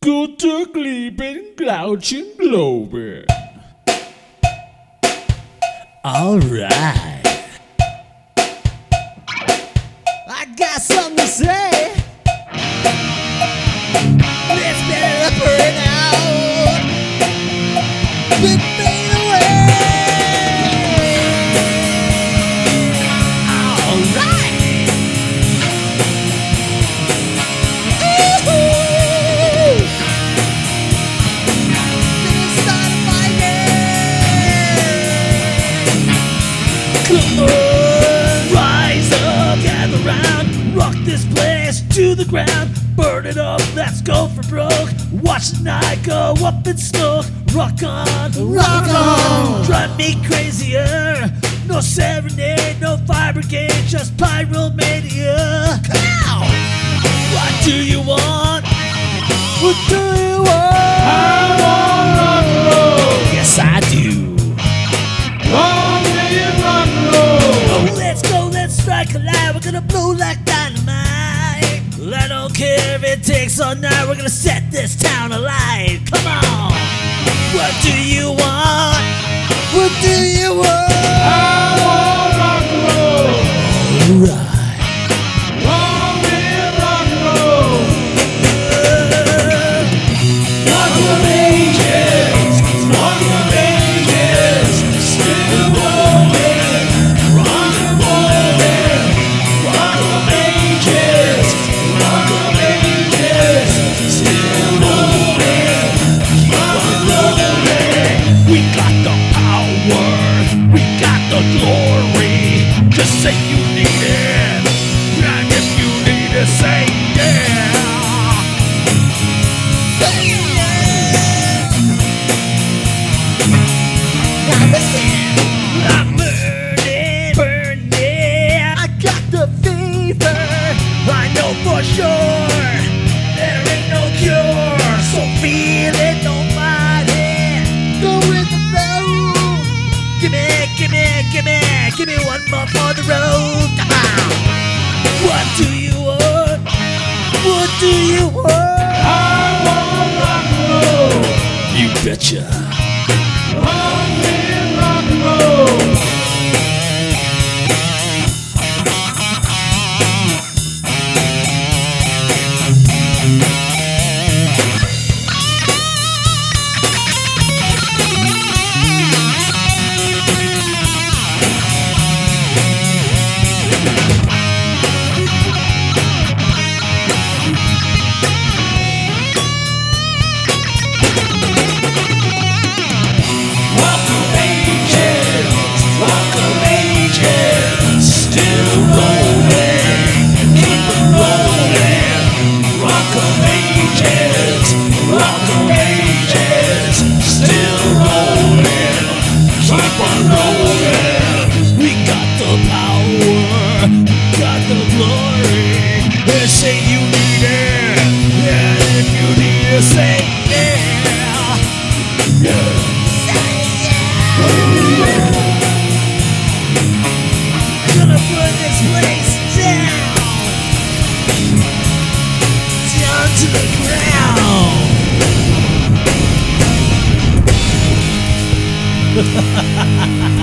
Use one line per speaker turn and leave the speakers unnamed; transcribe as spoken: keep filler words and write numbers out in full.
Guter, Glieben, Glautchen, Globe.
Alright. I got something to say. Let's better burn out. But fade away. Alright. Ooh. Gonna start a fire. Come on, rise up, gather round, rock this place to the ground, burn it up, let's go for broke. Watch the night go up in smoke. Rock on, rock on, drive me crazier. No serenade, no fire brigade, just pyromania. Come on! What do you want? What do you want?
I want rock and roll.
Yes, I do.
Long live rock and roll.
Oh, let's go, let's strike a light. We're gonna blow like dynamite. I don't care if it takes all night. We're gonna set this town alight. Come on. What do you want? What do you want?
I want rock and roll.
Alright.
Long live rock and roll. Rock of ages, rock of ages, still rolling. Rock and rolling, rock of ages, rock of ages, still rolling. Rock and rolling.
We got the power. We got the glory. Just say you need it. And if you need it, say yeah. Say yeah. I'm burning, burning. I got the fever. I know for sure there ain't no cure. So feel it, don't fight it. Go with the flow. Give me, give me, give me, give me one more for the road. Come on. What do you want? What do you want?
I want rock and roll.
You betcha.
Long live rock and roll. Rock of ages, rock of ages, still rolling, keep it rolling. Rock of ages, rock of ages, still rolling, keep on rolling.
We got the power, got the glory. They say you need it, and if you need it, say yeah. Yeah. Gonna burn this place down, down to the ground.